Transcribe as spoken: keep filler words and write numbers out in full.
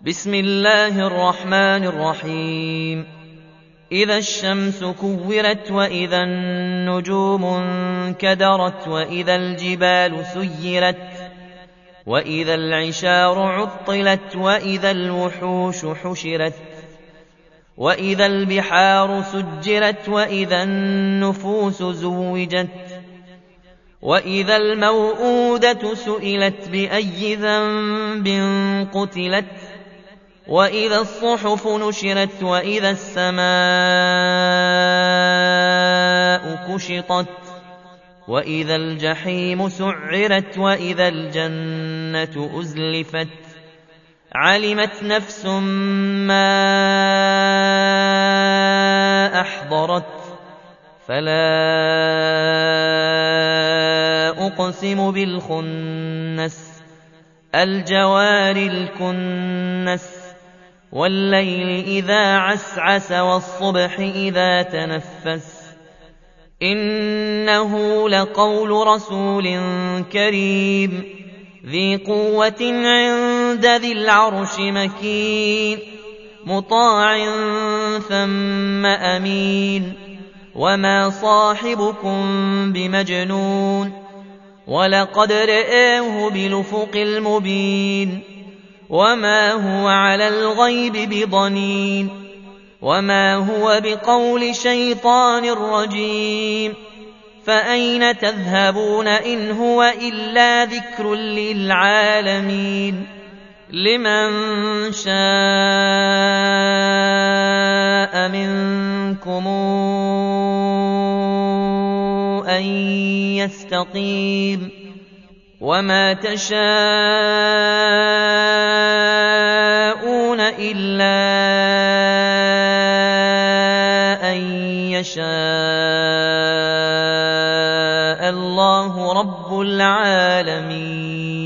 بسم الله الرحمن الرحيم إذا الشمس كورت وإذا النجوم انكدرت وإذا الجبال سيرت وإذا العشار عطلت وإذا الوحوش حشرت وإذا البحار سجرت وإذا النفوس زوجت وإذا الموءودة سئلت بأي ذنب قتلت وإذا الصحف نشرت وإذا السماء كشطت وإذا الجحيم سعرت وإذا الجنة أزلفت علمت نفس ما أحضرت فلا أقسم بالخنس الجوار الكنس والليل إذا عسعس والصبح إذا تنفس إنه لقول رسول كريم ذي قوة عند ذي العرش مكين مطاع ثم أمين وما صاحبكم بمجنون ولقد رآه بالأفق المبين وما هو على الغيب بضنين وما هو بقول شيطان رجيم فأين تذهبون إن هو إلا ذكر للعالمين لمن شاء منكم أن يستقيم وما تشاءون إلا أن يشاء الله رب العالمين.